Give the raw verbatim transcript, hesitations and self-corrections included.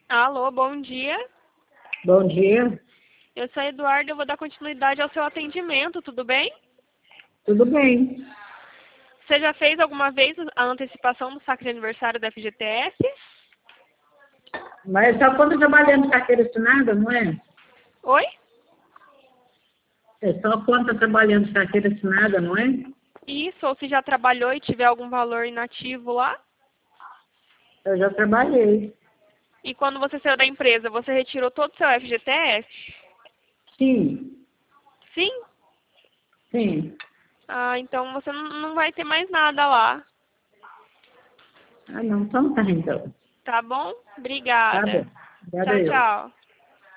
Alô, bom dia. Bom dia. Eu sou a Eduardo, eu vou dar continuidade ao seu atendimento, tudo bem? Tudo bem. Você já fez alguma vez a antecipação do saque de aniversário da F G T S? Mas só quando trabalhando de carteira assinada, não é? Oi? É só quando tá trabalhando de carteira assinada, não é? Isso, ou se já trabalhou e tiver algum valor inativo lá? Eu já trabalhei. E quando você saiu da empresa, você retirou todo o seu F G T S? Sim, Sim? sim. Ah, então você não não vai ter mais nada lá. Ah, não, então tá, então. Tá bom? Tá bom. Obrigada. Obrigada Tchau, eu. tchau.